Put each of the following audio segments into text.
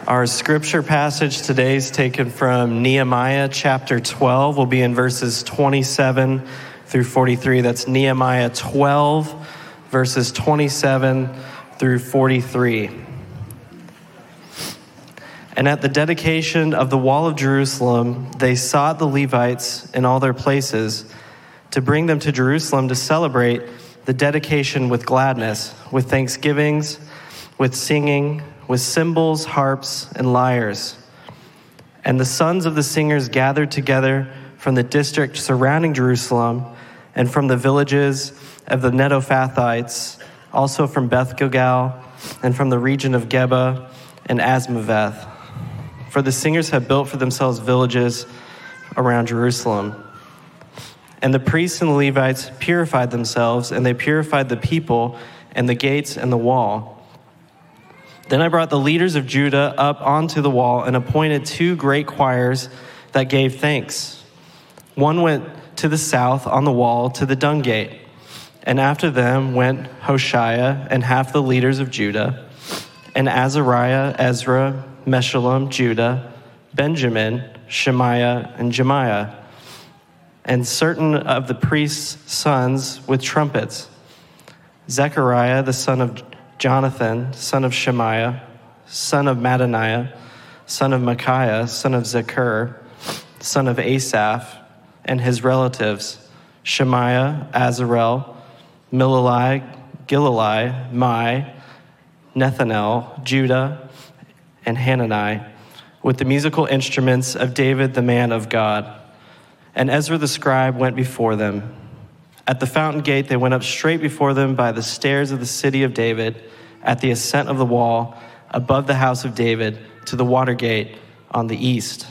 Our scripture passage today is taken from Nehemiah chapter 12. We'll be in verses 27 through 43. That's Nehemiah 12, verses 27 through 43. And at the dedication of the wall of Jerusalem, they sought the Levites in all their places to bring them to Jerusalem to celebrate the dedication with gladness, with thanksgivings, with singing, with cymbals, harps, and lyres. And the sons of the singers gathered together from the district surrounding Jerusalem and from the villages of the Netophathites, also from Beth Gilgal and from the region of Geba and Asmaveth. For the singers had built for themselves villages around Jerusalem. And the priests and the Levites purified themselves, and they purified the people and the gates and the wall. Then I brought the leaders of Judah up onto the wall and appointed two great choirs that gave thanks. One went to the south on the wall to the dung gate, and after them went Hoshea and half the leaders of Judah, and Azariah, Ezra, Meshullam, Judah, Benjamin, Shemaiah, and Jemiah, and certain of the priests' sons with trumpets, Zechariah, the son of Jonathan, son of Shemaiah, son of Mattaniah, son of Micaiah, son of Zechur, son of Asaph, and his relatives, Shemaiah, Azarel, Milalai, Gilalai, Mai, Nethanel, Judah, and Hanani, with the musical instruments of David, the man of God. And Ezra the scribe went before them. At the fountain gate, they went up straight before them by the stairs of the city of David, at the ascent of the wall, above the house of David, to the water gate on the east.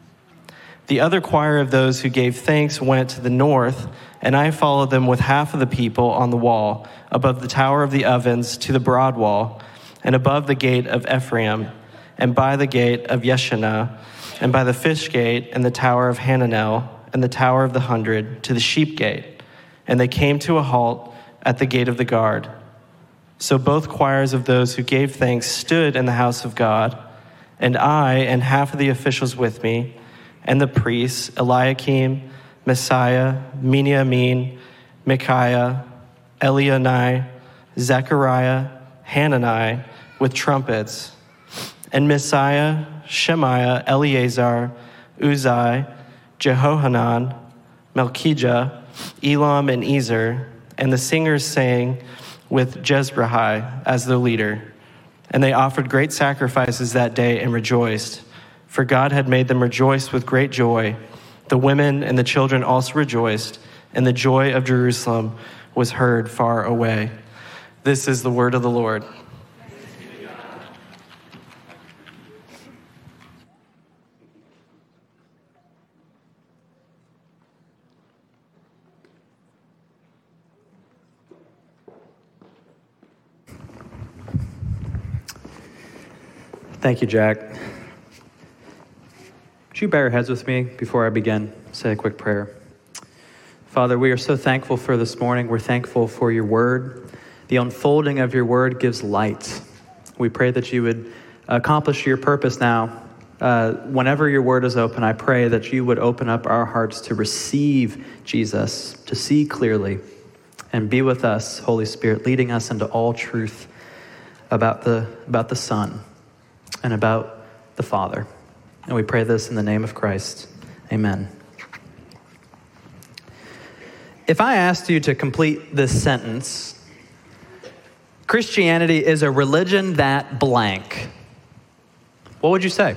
The other choir of those who gave thanks went to the north, and I followed them with half of the people on the wall, above the tower of the ovens to the broad wall, and above the gate of Ephraim, and by the gate of Yeshanah, and by the fish gate, and the tower of Hananel, and the tower of the 100, to the sheep gate. And they came to a halt at the gate of the guard. So both choirs of those who gave thanks stood in the house of God, and I and half of the officials with me, and the priests, Eliakim, Messiah, Miniamin, Micaiah, Elionai, Zechariah, Hanani, with trumpets, and Messiah, Shemaiah, Eleazar, Uzai, Jehohanan, Melchijah, Elam, and Ezer, and the singers sang with Jezrahiah as their leader. And they offered great sacrifices that day and rejoiced, for God had made them rejoice with great joy. The women and the children also rejoiced, and the joy of Jerusalem was heard far away. This is the word of the Lord. Thank you, Jack. Would you bow your heads with me before I begin? Say a quick prayer. Father, we are so thankful for this morning. We're thankful for your word. The unfolding of your word gives light. We pray that you would accomplish your purpose now. Whenever your word is open, I pray that you would open up our hearts to receive Jesus, to see clearly, and be with us, Holy Spirit, leading us into all truth about the Son and about the Father. And we pray this in the name of Christ. Amen. If I asked you to complete this sentence, Christianity is a religion that blank, what would you say?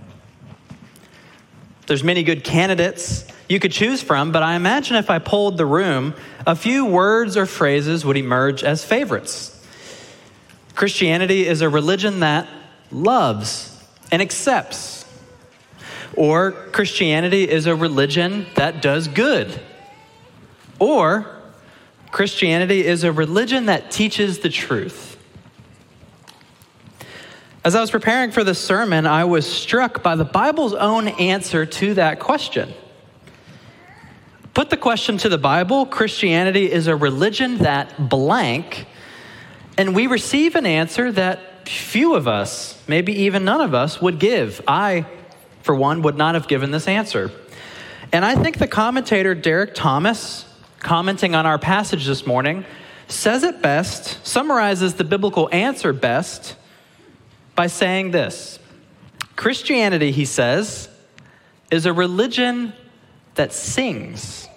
There's many good candidates you could choose from, but I imagine if I polled the room, a few words or phrases would emerge as favorites. Christianity is a religion that loves and accepts. Or Christianity is a religion that does good. Or Christianity is a religion that teaches the truth. As I was preparing for this sermon, I was struck by the Bible's own answer to that question. Put the question to the Bible, Christianity is a religion that blank, and we receive an answer that few of us, maybe even none of us, would give. I, for one, would not have given this answer. And I think the commentator Derek Thomas, commenting on our passage this morning, says it best, summarizes the biblical answer best by saying this. Christianity, he says, is a religion that sings.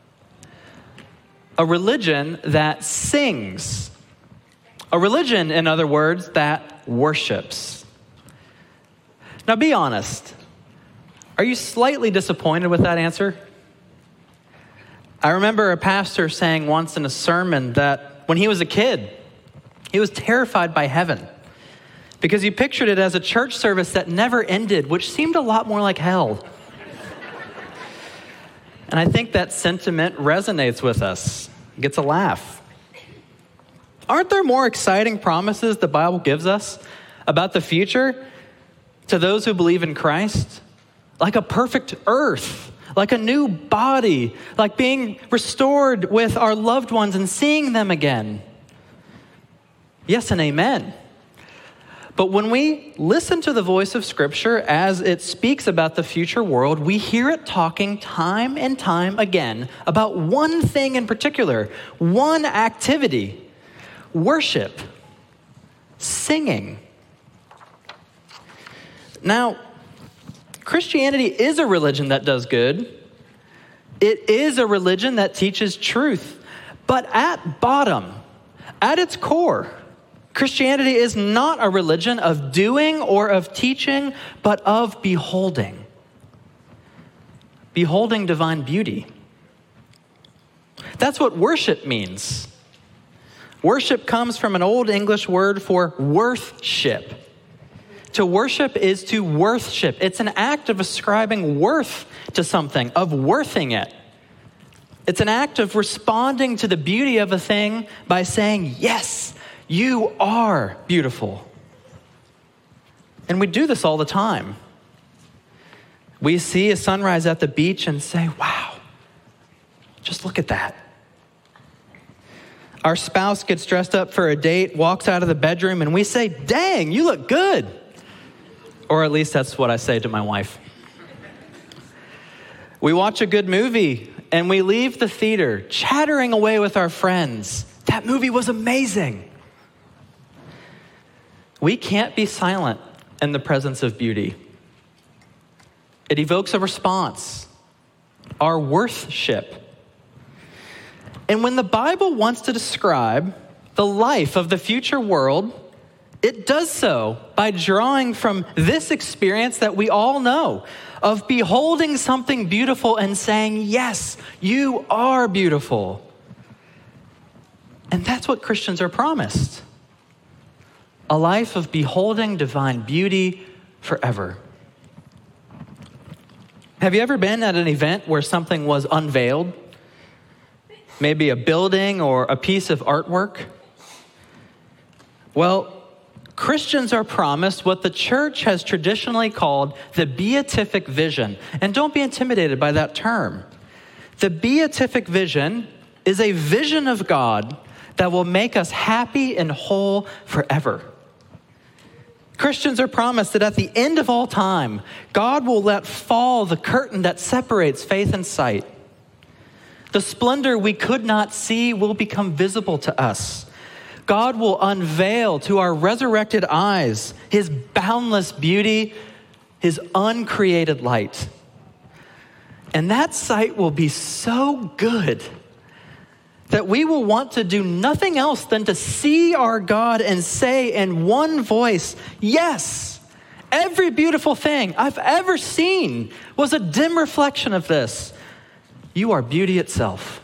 A religion that sings. A religion, in other words, that worships. Now be honest. Are you slightly disappointed with that answer? I remember a pastor saying once in a sermon that when he was a kid, he was terrified by heaven because he pictured it as a church service that never ended, which seemed a lot more like hell. And I think that sentiment resonates with us. It gets a laugh. Aren't there more exciting promises the Bible gives us about the future to those who believe in Christ? Like a perfect earth, like a new body, like being restored with our loved ones and seeing them again. Yes and amen. But when we listen to the voice of Scripture as it speaks about the future world, we hear it talking time and time again about one thing in particular, one activity: worship, singing. Now, Christianity is a religion that does good. It is a religion that teaches truth. But at bottom, at its core, Christianity is not a religion of doing or of teaching, but of beholding. Beholding divine beauty. That's what worship means. Worship comes from an Old English word for worthship. To worship is to worthship. It's an act of ascribing worth to something, of worthing it. It's an act of responding to the beauty of a thing by saying, yes, you are beautiful. And we do this all the time. We see a sunrise at the beach and say, wow, just look at that. Our spouse gets dressed up for a date, walks out of the bedroom, and we say, dang, you look good. Or at least that's what I say to my wife. We watch a good movie and we leave the theater chattering away with our friends. That movie was amazing. We can't be silent in the presence of beauty. It evokes a response, our worthship. And when the Bible wants to describe the life of the future world, it does so by drawing from this experience that we all know of beholding something beautiful and saying, yes, you are beautiful. And that's what Christians are promised. A life of beholding divine beauty forever. Have you ever been at an event where something was unveiled? Maybe a building or a piece of artwork? Well, Christians are promised what the church has traditionally called the beatific vision. And don't be intimidated by that term. The beatific vision is a vision of God that will make us happy and whole forever. Christians are promised that at the end of all time, God will let fall the curtain that separates faith and sight. The splendor we could not see will become visible to us. God will unveil to our resurrected eyes his boundless beauty, his uncreated light. And that sight will be so good that we will want to do nothing else than to see our God and say in one voice, yes, every beautiful thing I've ever seen was a dim reflection of this. You are beauty itself.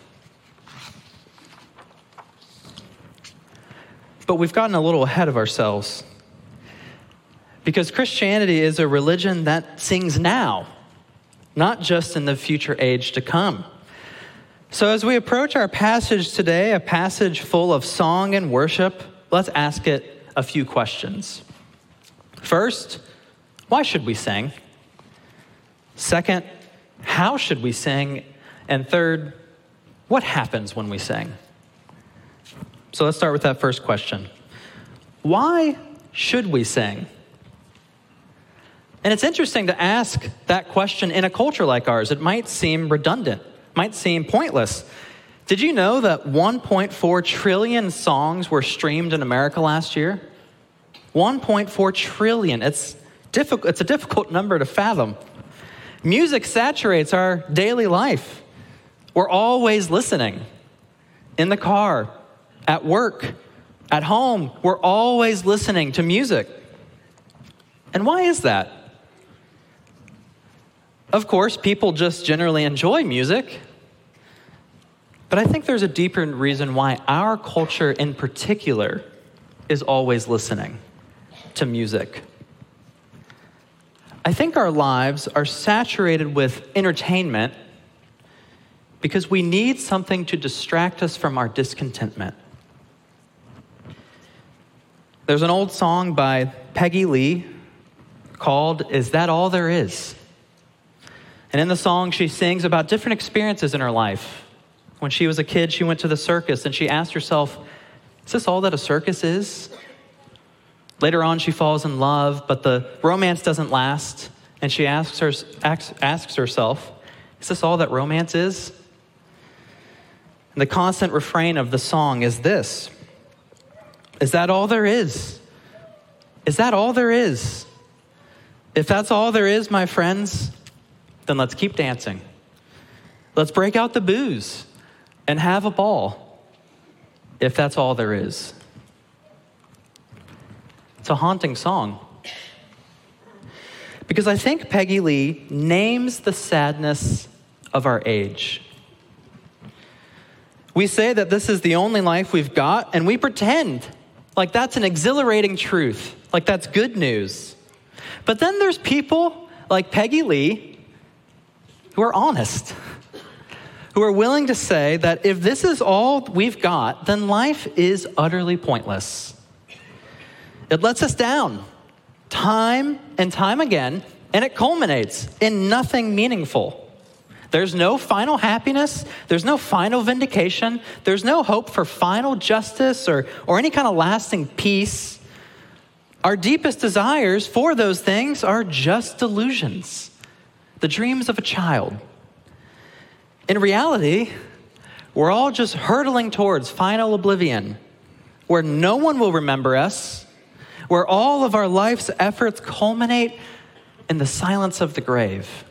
But we've gotten a little ahead of ourselves because Christianity is a religion that sings now, not just in the future age to come. So as we approach our passage today, a passage full of song and worship, let's ask it a few questions. First, why should we sing? Second, how should we sing? And third, what happens when we sing? So let's start with that first question. Why should we sing? And it's interesting to ask that question in a culture like ours. It might seem redundant, might seem pointless. Did you know that 1.4 trillion songs were streamed in America last year? 1.4 trillion. It's a difficult number to fathom. Music saturates our daily life. We're always listening. In the car, at work, at home, we're always listening to music. And why is that? Of course, people just generally enjoy music. But I think there's a deeper reason why our culture in particular is always listening to music. I think our lives are saturated with entertainment because we need something to distract us from our discontentment. There's an old song by Peggy Lee called "Is That All There Is?" And in the song, she sings about different experiences in her life. When she was a kid, she went to the circus and she asked herself, is this all that a circus is? Later on, she falls in love, but the romance doesn't last. And she asks herself, is this all that romance is? And the constant refrain of the song is this: is that all there is? Is that all there is? If that's all there is, my friends, then let's keep dancing. Let's break out the booze and have a ball, if that's all there is. It's a haunting song. Because I think Peggy Lee names the sadness of our age. We say that this is the only life we've got, and we pretend like that's an exhilarating truth, like that's good news. But then there's people like Peggy Lee who are honest, who are willing to say that if this is all we've got, then life is utterly pointless. It lets us down time and time again, and it culminates in nothing meaningful. There's no final happiness. There's no final vindication. There's no hope for final justice or any kind of lasting peace. Our deepest desires for those things are just delusions, the dreams of a child. In reality, we're all just hurtling towards final oblivion, where no one will remember us, where all of our life's efforts culminate in the silence of the grave.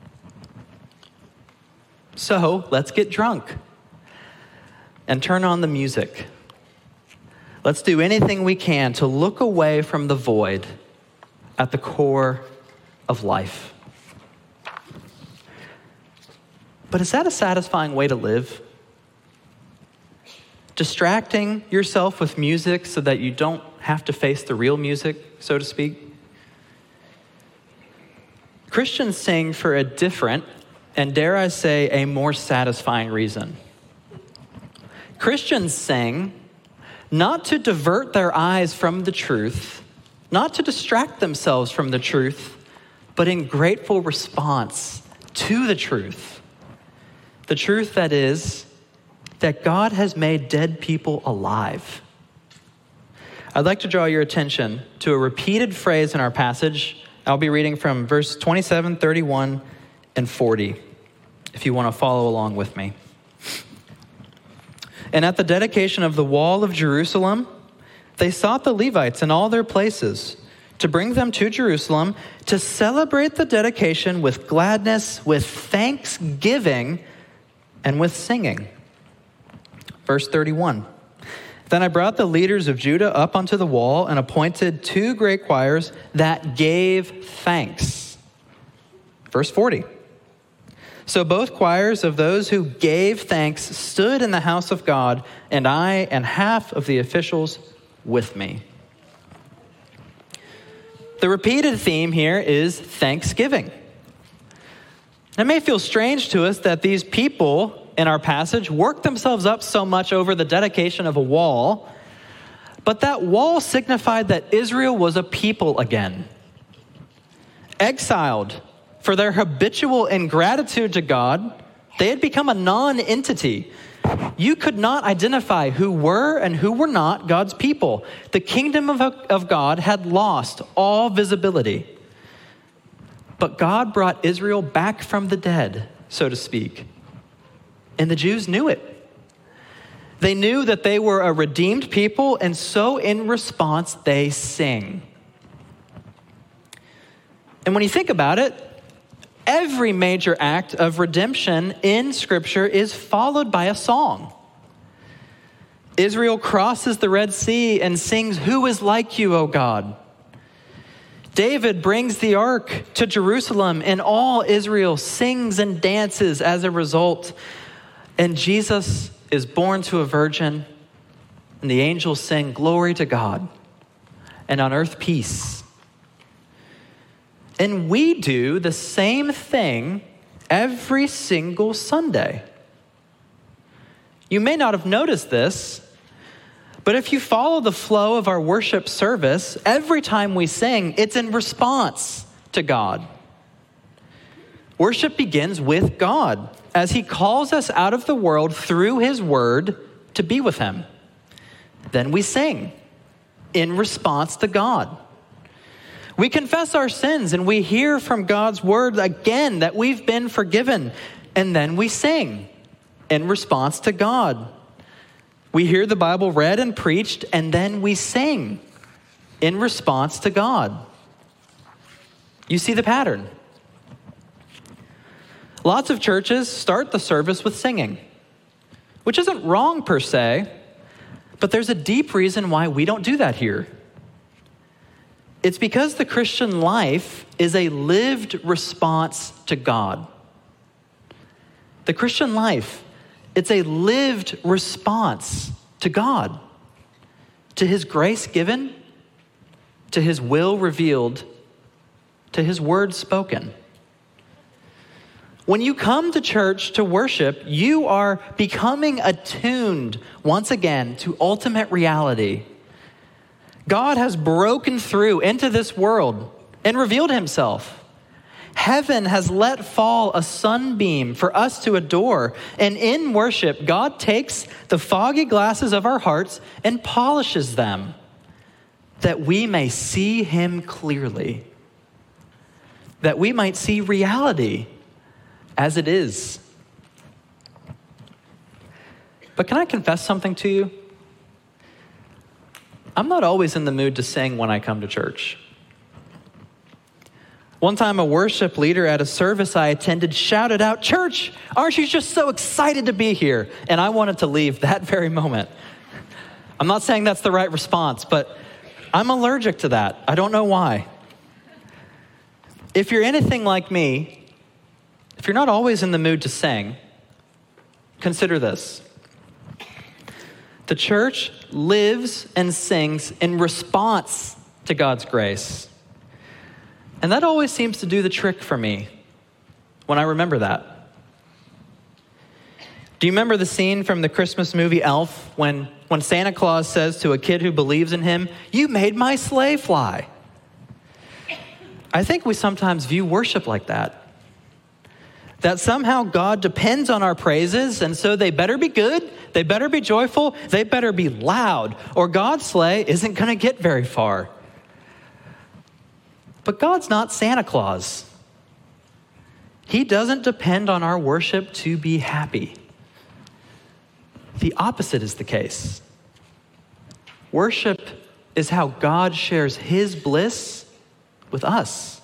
So let's get drunk and turn on the music. Let's do anything we can to look away from the void at the core of life. But is that a satisfying way to live? Distracting yourself with music so that you don't have to face the real music, so to speak? Christians sing for a different, and dare I say, a more satisfying reason. Christians sing not to divert their eyes from the truth, not to distract themselves from the truth, but in grateful response to the truth. The truth that is that God has made dead people alive. I'd like to draw your attention to a repeated phrase in our passage. I'll be reading from verse 27, 31, and 40, if you want to follow along with me. And at the dedication of the wall of Jerusalem, they sought the Levites in all their places to bring them to Jerusalem to celebrate the dedication with gladness, with thanksgiving, and with singing. Verse 31. Then I brought the leaders of Judah up onto the wall and appointed 2 great choirs that gave thanks. Verse 40. So both choirs of those who gave thanks stood in the house of God, and I and half of the officials with me. The repeated theme here is thanksgiving. It may feel strange to us that these people in our passage worked themselves up so much over the dedication of a wall, but that wall signified that Israel was a people again, exiled for their habitual ingratitude to God. They had become a non-entity. You could not identify who were and who were not God's people. The kingdom of God had lost all visibility. But God brought Israel back from the dead, so to speak. And the Jews knew it. They knew that they were a redeemed people, and so in response, they sing. And when you think about it, every major act of redemption in Scripture is followed by a song. Israel crosses the Red Sea and sings, "Who is like you, O God?" David brings the ark to Jerusalem, and all Israel sings and dances as a result. And Jesus is born to a virgin, and the angels sing, "Glory to God," and on earth peace. And we do the same thing every single Sunday. You may not have noticed this, but if you follow the flow of our worship service, every time we sing, it's in response to God. Worship begins with God as he calls us out of the world through his word to be with him. Then we sing in response to God. We confess our sins and we hear from God's word again that we've been forgiven. And then we sing in response to God. We hear the Bible read and preached, and then we sing in response to God. You see the pattern. Lots of churches start the service with singing, which isn't wrong per se, but there's a deep reason why we don't do that here. It's because the Christian life is a lived response to God. The Christian life, it's a lived response to God, to his grace given, to his will revealed, to his word spoken. When you come to church to worship, you are becoming attuned once again to ultimate reality. God has broken through into this world and revealed himself. Heaven has let fall a sunbeam for us to adore. And in worship, God takes the foggy glasses of our hearts and polishes them that we may see him clearly, that we might see reality as it is. But can I confess something to you? I'm not always in the mood to sing when I come to church. One time, a worship leader at a service I attended shouted out, "Church, aren't you just so excited to be here?" And I wanted to leave that very moment. I'm not saying that's the right response, but I'm allergic to that. I don't know why. If you're anything like me, if you're not always in the mood to sing, consider this. The church lives and sings in response to God's grace. And that always seems to do the trick for me when I remember that. Do you remember the scene from the Christmas movie Elf when Santa Claus says to a kid who believes in him, "You made my sleigh fly"? I think we sometimes view worship like that. That somehow God depends on our praises, and so they better be good, they better be joyful, they better be loud, or God's sleigh isn't going to get very far. But God's not Santa Claus. He doesn't depend on our worship to be happy. The opposite is the case. Worship is how God shares his bliss with us.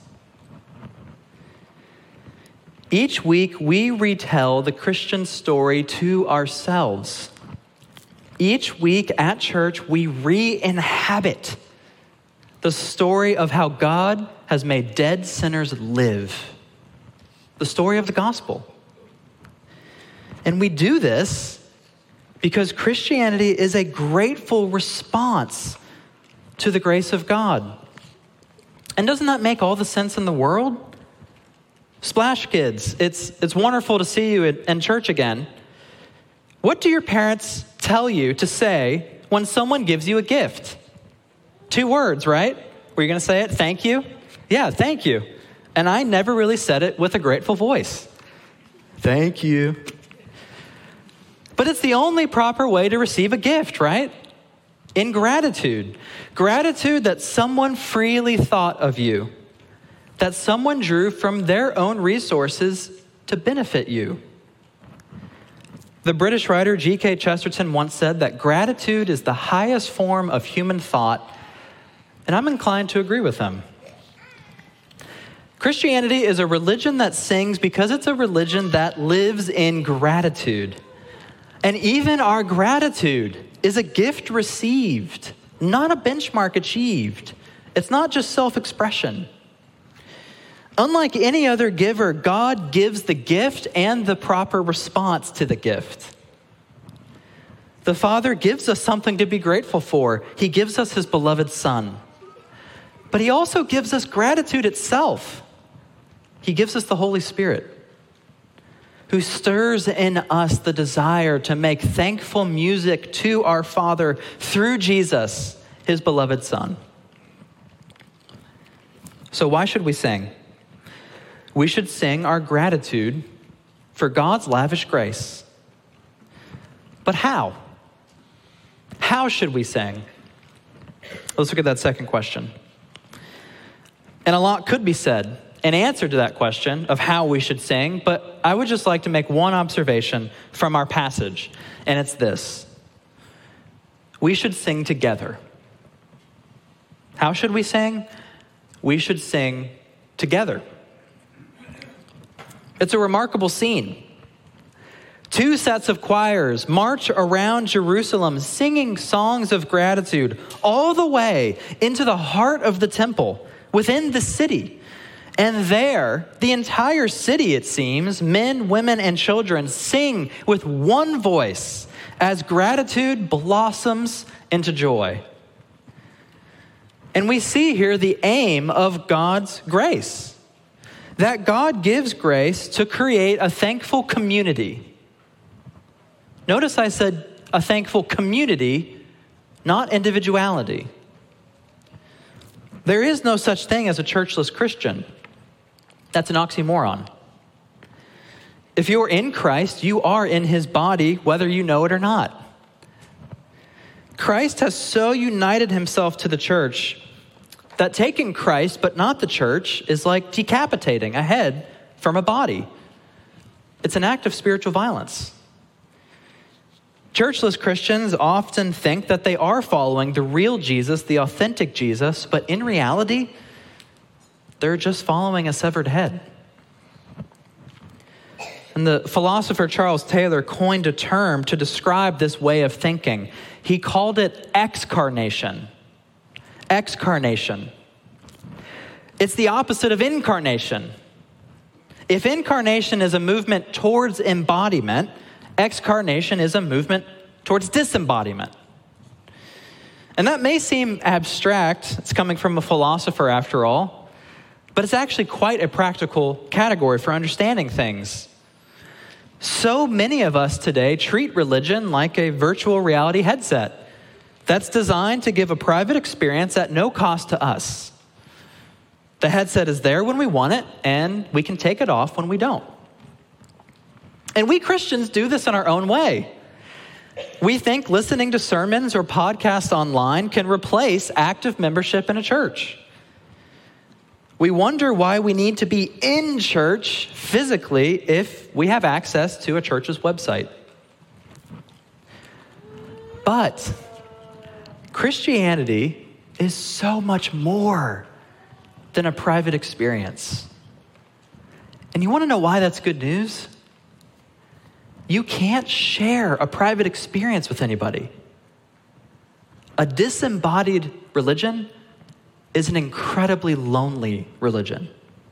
Each week, we retell the Christian story to ourselves. Each week at church, we re-inhabit the story of how God has made dead sinners live. The story of the gospel. And we do this because Christianity is a grateful response to the grace of God. And doesn't that make all the sense in the world? Splash Kids, it's wonderful to see you in church again. What do your parents tell you to say when someone gives you a gift? 2 words, right? Were you going to say it? Thank you? Yeah, thank you. And I never really said it with a grateful voice. Thank you. But it's the only proper way to receive a gift, right? In gratitude. Gratitude that someone freely thought of you, that someone drew from their own resources to benefit you. The British writer G.K. Chesterton once said that gratitude is the highest form of human thought, and I'm inclined to agree with him. Christianity is a religion that sings because it's a religion that lives in gratitude. And even our gratitude is a gift received, not a benchmark achieved. It's not just self-expression. Unlike any other giver, God gives the gift and the proper response to the gift. The Father gives us something to be grateful for. He gives us his beloved Son. But he also gives us gratitude itself. He gives us the Holy Spirit, who stirs in us the desire to make thankful music to our Father through Jesus, his beloved Son. So why should we sing? We should sing our gratitude for God's lavish grace. But how? How should we sing? Let's look at that second question. And a lot could be said in answer to that question of how we should sing, but I would just like to make one observation from our passage, and it's this. We should sing together. How should we sing? We should sing together. It's a remarkable scene. Two sets of choirs march around Jerusalem singing songs of gratitude all the way into the heart of the temple within the city. And there, the entire city, it seems, men, women, and children sing with one voice as gratitude blossoms into joy. And we see here the aim of God's grace, that God gives grace to create a thankful community. Notice I said a thankful community, not individuality. There is no such thing as a churchless Christian. That's an oxymoron. If you're in Christ, you are in his body, whether you know it or not. Christ has so united himself to the church that taking Christ, but not the church, is like decapitating a head from a body. It's an act of spiritual violence. Churchless Christians often think that they are following the real Jesus, the authentic Jesus, but in reality, they're just following a severed head. And the philosopher Charles Taylor coined a term to describe this way of thinking. He called it excarnation. Excarnation. It's the opposite of incarnation. If incarnation is a movement towards embodiment, excarnation is a movement towards disembodiment. And that may seem abstract. It's coming from a philosopher after all. But it's actually quite a practical category for understanding things. So many of us today treat religion like a virtual reality headset that's designed to give a private experience at no cost to us. The headset is there when we want it, and we can take it off when we don't. And we Christians do this in our own way. We think listening to sermons or podcasts online can replace active membership in a church. We wonder why we need to be in church physically if we have access to a church's website. But Christianity is so much more than a private experience. And you want to know why that's good news? You can't share a private experience with anybody. A disembodied religion is an incredibly lonely religion.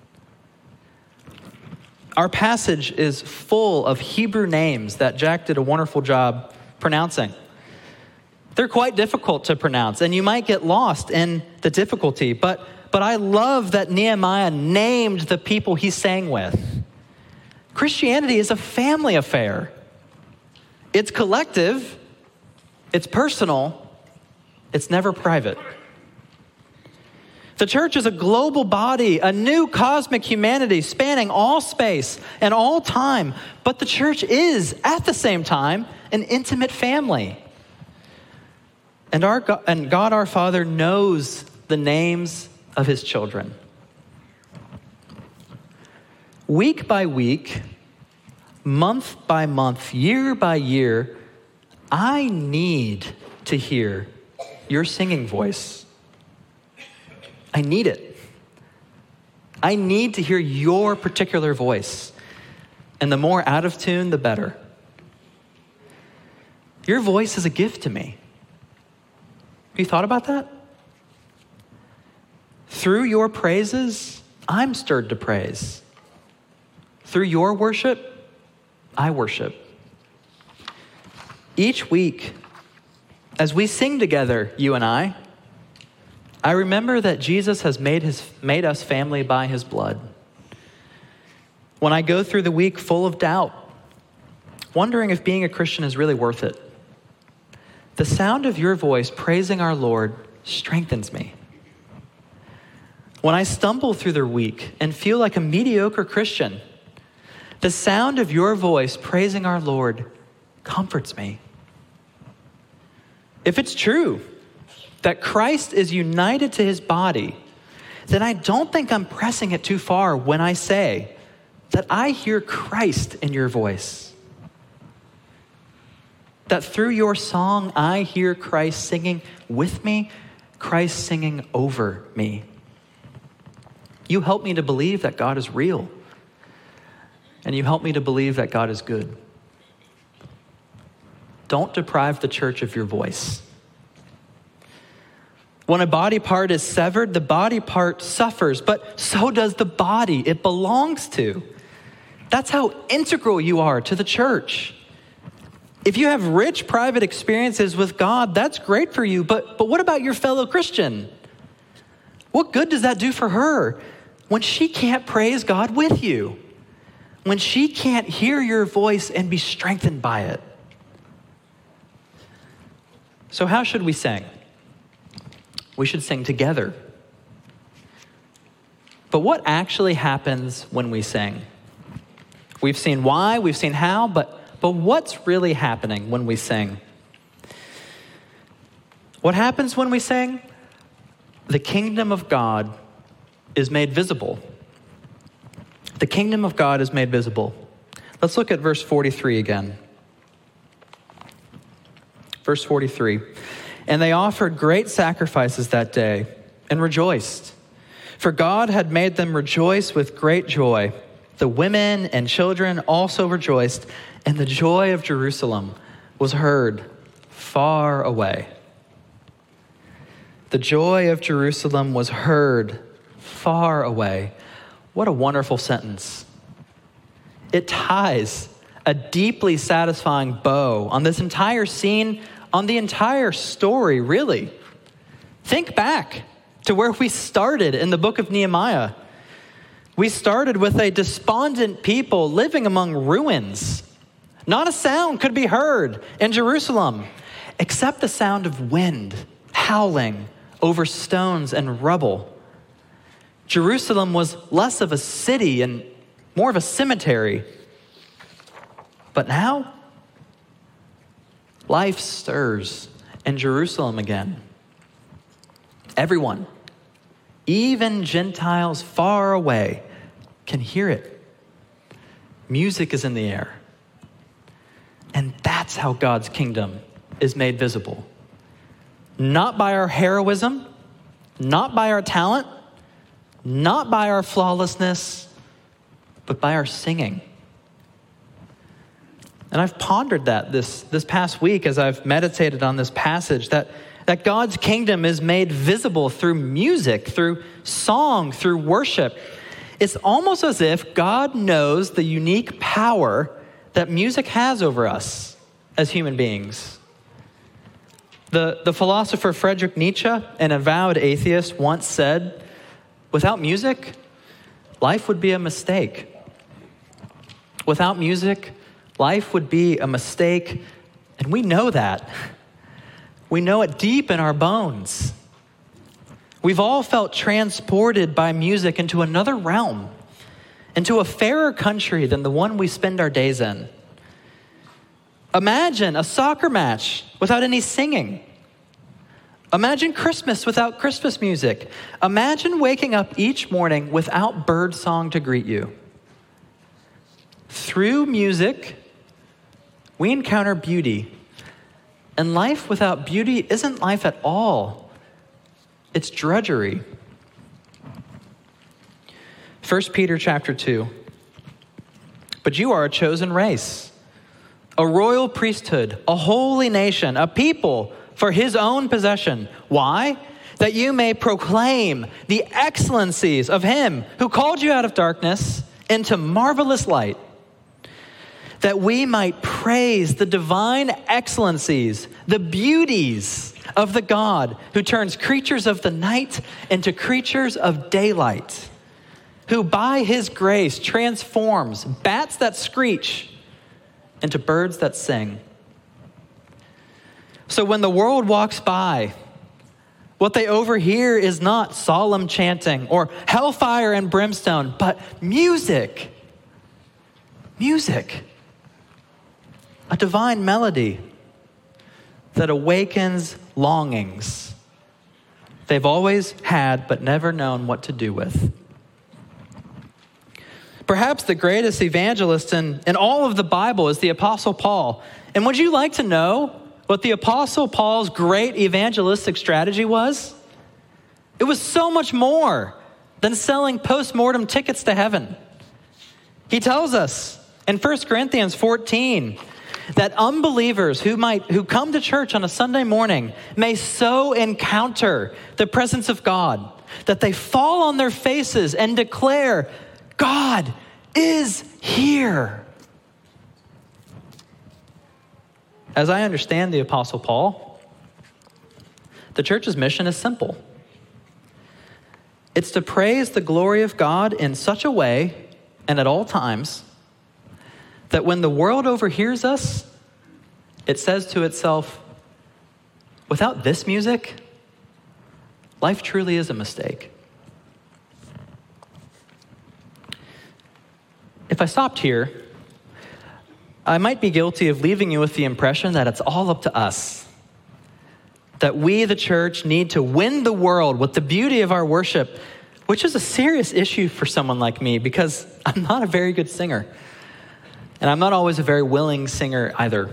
Our passage is full of Hebrew names that Jack did a wonderful job pronouncing. They're quite difficult to pronounce, and you might get lost in the difficulty, but I love that Nehemiah named the people he sang with. Christianity is a family affair. It's collective, it's personal, it's never private. The church is a global body, a new cosmic humanity spanning all space and all time. But the church is, at the same time, an intimate family. And God our Father knows the names of his children. Week by week, month by month, year by year, I need to hear your singing voice. I need it. I need to hear your particular voice. And the more out of tune, the better. Your voice is a gift to me. Have you thought about that? Through your praises, I'm stirred to praise. Through your worship, I worship. Each week, as we sing together, you and I remember that Jesus has made us family by his blood. When I go through the week full of doubt, wondering if being a Christian is really worth it, the sound of your voice praising our Lord strengthens me. When I stumble through the week and feel like a mediocre Christian, the sound of your voice praising our Lord comforts me. If it's true that Christ is united to his body, then I don't think I'm pressing it too far when I say that I hear Christ in your voice. That through your song, I hear Christ singing with me, Christ singing over me. You help me to believe that God is real, and you help me to believe that God is good. Don't deprive the church of your voice. When a body part is severed, the body part suffers, but so does the body it belongs to. That's how integral you are to the church. If you have rich private experiences with God, that's great for you, but what about your fellow Christian? What good does that do for her when she can't praise God with you? When she can't hear your voice and be strengthened by it? So how should we sing? We should sing together. But what actually happens when we sing? We've seen why, we've seen how, but what's really happening when we sing? What happens when we sing? The kingdom of God is made visible. The kingdom of God is made visible. Let's look at verse 43 again. Verse 43. And they offered great sacrifices that day and rejoiced, for God had made them rejoice with great joy. The women and children also rejoiced, and the joy of Jerusalem was heard far away. The joy of Jerusalem was heard far away. What a wonderful sentence. It ties a deeply satisfying bow on this entire scene, on the entire story, really. Think back to where we started in the book of Nehemiah. We started with a despondent people living among ruins. Not a sound could be heard in Jerusalem except the sound of wind howling over stones and rubble. Jerusalem was less of a city and more of a cemetery. But now, life stirs in Jerusalem again. Everyone, even Gentiles far away, can hear it. Music is in the air. And that's how God's kingdom is made visible. Not by our heroism, not by our talent, not by our flawlessness, but by our singing. And I've pondered that this past week as I've meditated on this passage, that God's kingdom is made visible through music, through song, through worship. It's almost as if God knows the unique power that music has over us as human beings. The philosopher Friedrich Nietzsche, an avowed atheist, once said, "Without music, life would be a mistake. Without music, life would be a mistake," and we know that. We know it deep in our bones. We've all felt transported by music into another realm, into a fairer country than the one we spend our days in. Imagine a soccer match without any singing. Imagine Christmas without Christmas music. Imagine waking up each morning without bird song to greet you. Through music, we encounter beauty. And life without beauty isn't life at all. It's drudgery. 1 Peter chapter 2. But you are a chosen race, a royal priesthood, a holy nation, a people for his own possession. Why? That you may proclaim the excellencies of him who called you out of darkness into marvelous light. That we might praise the divine excellencies, the beauties of the God who turns creatures of the night into creatures of daylight, who by his grace transforms bats that screech into birds that sing. So when the world walks by, what they overhear is not solemn chanting or hellfire and brimstone, but music. Music. A divine melody that awakens longings they've always had but never known what to do with. Perhaps the greatest evangelist in all of the Bible is the Apostle Paul. And would you like to know what the Apostle Paul's great evangelistic strategy was? It was so much more than selling post-mortem tickets to heaven. He tells us in 1 Corinthians 14 that unbelievers who come to church on a Sunday morning may so encounter the presence of God that they fall on their faces and declare, God is here. As I understand the Apostle Paul, the church's mission is simple. It's to praise the glory of God in such a way and at all times that when the world overhears us, it says to itself, without this music, life truly is a mistake. If I stopped here, I might be guilty of leaving you with the impression that it's all up to us. That we, the church, need to win the world with the beauty of our worship, which is a serious issue for someone like me because I'm not a very good singer. And I'm not always a very willing singer either.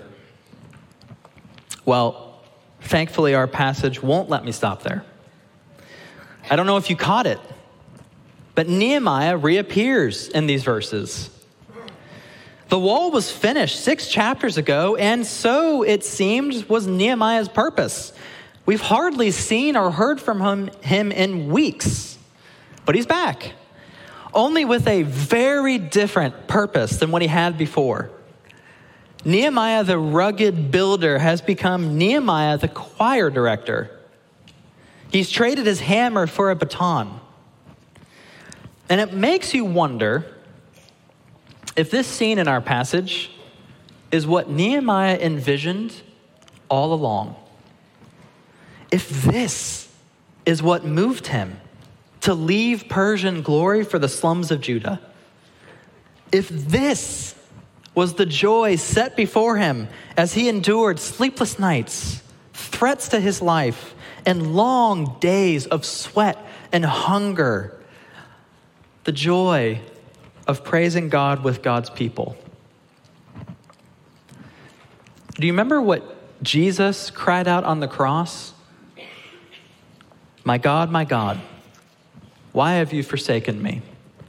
Well, thankfully our passage won't let me stop there. I don't know if you caught it, but Nehemiah reappears in these verses. The wall was finished 6 chapters ago, and so it seemed was Nehemiah's purpose. We've hardly seen or heard from him in weeks, but he's back. Only with a very different purpose than what he had before. Nehemiah the rugged builder has become Nehemiah the choir director. He's traded his hammer for a baton. And it makes you wonder if this scene in our passage is what Nehemiah envisioned all along. If this is what moved him to leave Persian glory for the slums of Judah. If this was the joy set before him as he endured sleepless nights, threats to his life, and long days of sweat and hunger, the joy of praising God with God's people. Do you remember what Jesus cried out on the cross? My God, why have you forsaken me?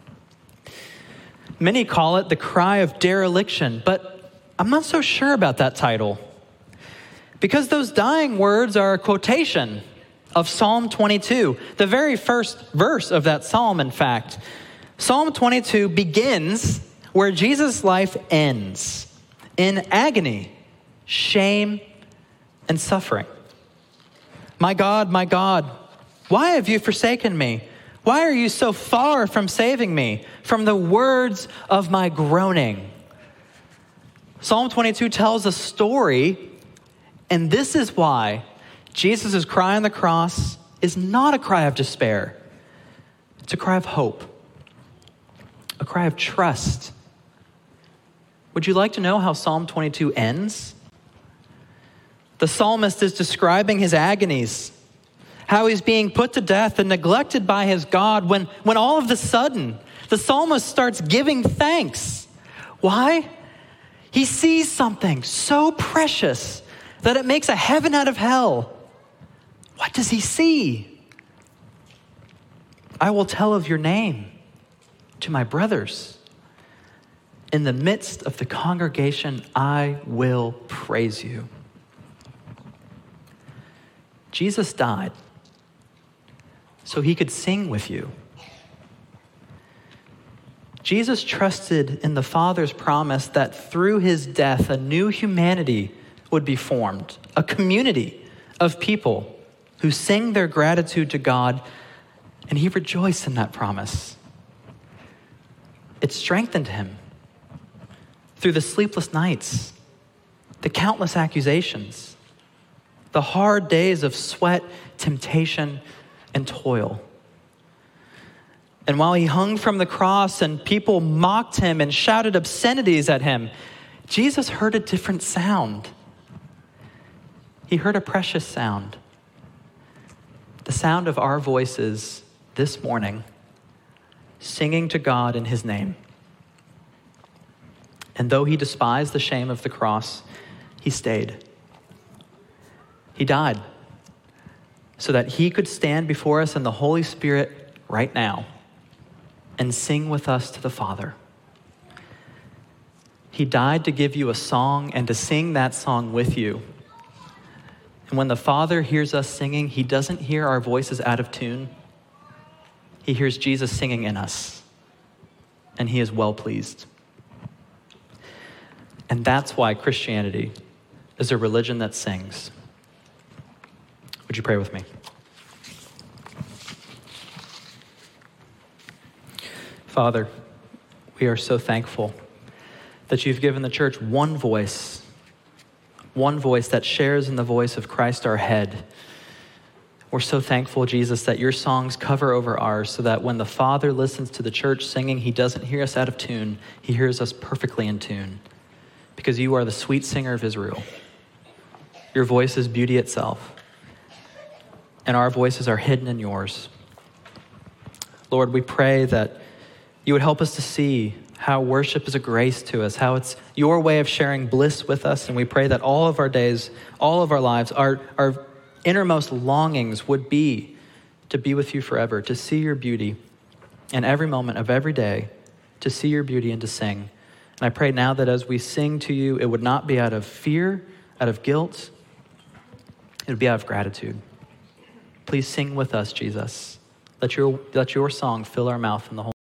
Many call it the cry of dereliction, but I'm not so sure about that title. Because those dying words are a quotation of Psalm 22, the very first verse of that psalm, in fact. Psalm 22 begins where Jesus' life ends, in agony, shame, and suffering. My God, why have you forsaken me? Why are you so far from saving me from the words of my groaning? Psalm 22 tells a story, and this is why Jesus' cry on the cross is not a cry of despair. It's a cry of hope, a cry of trust. Would you like to know how Psalm 22 ends? The psalmist is describing his agonies, how he's being put to death and neglected by his God when all of a sudden the psalmist starts giving thanks. Why? He sees something so precious that it makes a heaven out of hell. What does he see? I will tell of your name to my brothers. In the midst of the congregation, I will praise you. Jesus died so he could sing with you. Jesus trusted in the Father's promise that through his death, a new humanity would be formed, a community of people who sing their gratitude to God, and he rejoiced in that promise. It strengthened him through the sleepless nights, the countless accusations, the hard days of sweat, temptation, and toil. And while he hung from the cross and people mocked him and shouted obscenities at him, Jesus heard a different sound. He heard a precious sound. The sound of our voices this morning, singing to God in his name. And though he despised the shame of the cross, he stayed. He died so that he could stand before us in the Holy Spirit right now and sing with us to the Father. He died to give you a song and to sing that song with you. And when the Father hears us singing, he doesn't hear our voices out of tune. He hears Jesus singing in us, and he is well pleased. And that's why Christianity is a religion that sings. Would you pray with me? Father, we are so thankful that you've given the church one voice that shares in the voice of Christ our head. We're so thankful, Jesus, that your songs cover over ours so that when the Father listens to the church singing, he doesn't hear us out of tune. He hears us perfectly in tune because you are the sweet singer of Israel. Your voice is beauty itself, and our voices are hidden in yours. Lord, we pray that you would help us to see how worship is a grace to us, how it's your way of sharing bliss with us, and we pray that all of our days, all of our lives, our innermost longings would be to be with you forever, to see your beauty in every moment of every day, to see your beauty and to sing. And I pray now that as we sing to you, it would not be out of fear, out of guilt, it would be out of gratitude. Please sing with us, Jesus. Let your song fill our mouth in the whole